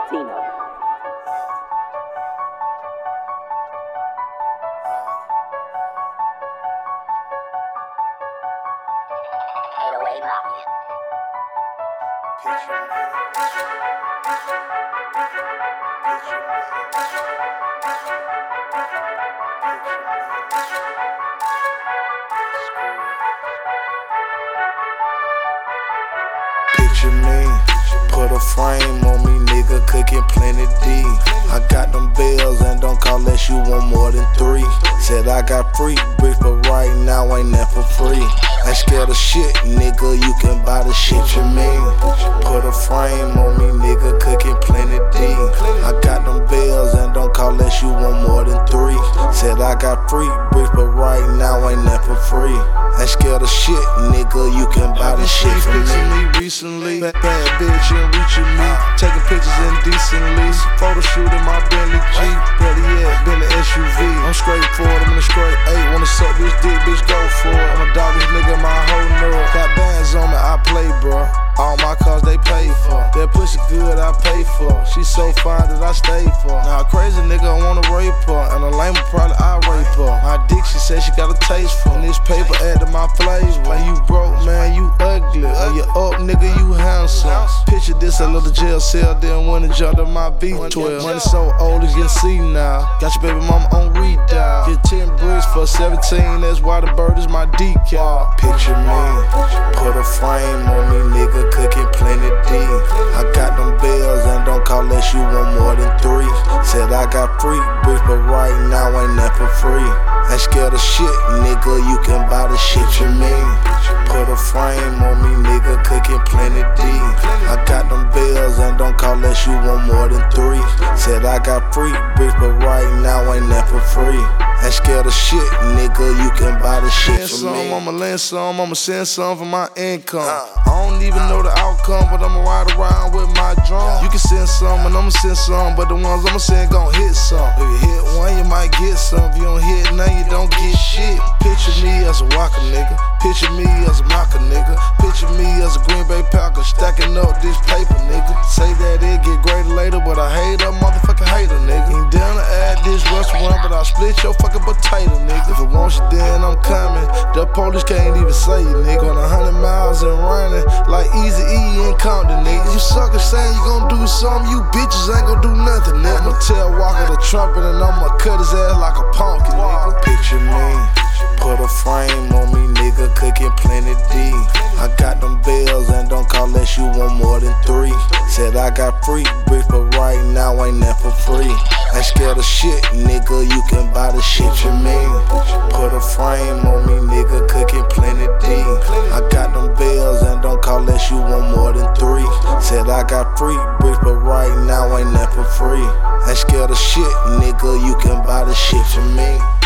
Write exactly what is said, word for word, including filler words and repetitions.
Latino. eight oh eight Mafia. Picture me, put a frame on me, nigga, cooking plenty D. I got them bells and don't call unless you want more than three. Said I got freak bricks, but right now ain't that for free. Ain't scared of shit, nigga, you can buy the shit you mean. Put a frame on me, nigga, cooking plenty D. I got them bells and don't call unless you want more than three. Said I got freak bricks, but right now ain't that for free. Ain't scared of shit, nigga, you can buy the shit from me. me recently, bad, bad bitch and reaching me, taking pictures indecently. Photo shoot in my Bentley Jeep, better yet, Bentley S U V. I'm straight forward, I'm in a straight eight. Wanna suck this dick, bitch, go for it. I'm a doggish nigga, my whole nerve. Got bands on me, I play, bro. All my cars they pay for. That pussy good, I pay for. She so fine that I stay for. Now a crazy nigga wanna rape her, and a lame probably I rape her. My dick, she said she got a taste for. And this paper added my flavor. When you broke, man, you ugly. When you up, nigga, you handsome. Picture this, a little jail cell, then when it jumped in my V twelve. Money so old, it's getting seen now. Got your baby mama on redial. Get ten bricks for seventeen, that's why the bird is my decal. Picture me, put a frame on me, nigga, cooking plenty D. I got them bells and don't call unless you want more than three. Said I got freak bricks, but right now ain't that for free. Ain't scared of shit, nigga, you can buy the shit you mean. Put a frame on me, nigga, cooking plenty D. I got them bells and don't call unless you want more than three. Said I got freak bricks, but right now ain't that for free. Ain't scared of shit, nigga, you can buy the shit from me. I'ma lend some, I'ma send some for my income. I don't even know the outcome, but I'ma ride around with my drum. You can send some and I'ma send some, but the ones I'ma send gon' hit some. If you hit one, you might get some. If you don't hit none, you don't get shit. Picture me as a Walker nigga. Picture me as a Maka nigga. Picture me as a Green Bay Packer, stacking up this paper, nigga. Say that it get greater later, but I hate a motherfucking hater, nigga. Ain't down to add this restaurant, but I'll split your fucking potato, nigga. If I want you, then I'm coming. The police can't even say it, nigga. On a hundred miles and running like Easy E in Compton, nigga. You suckers saying you gon' do something, you bitches ain't gon' do nothing, nigga. I'ma tell Walker the trumpet and I'ma cut his ass like a pumpkin, nigga. Picture me, put a frame on me, nigga, cooking plenty D. I got them bells and don't call unless you want more than three. Said I got freak bricks, but right now ain't that for free. Ain't scared of shit, nigga, you can buy the shit you mean. Put a frame on me, nigga, cooking plenty D. I got them bells and don't call unless you want more than three. Said I got freak bricks, but right now ain't that for free. Ain't scared of shit, nigga, you can buy the shit you mean.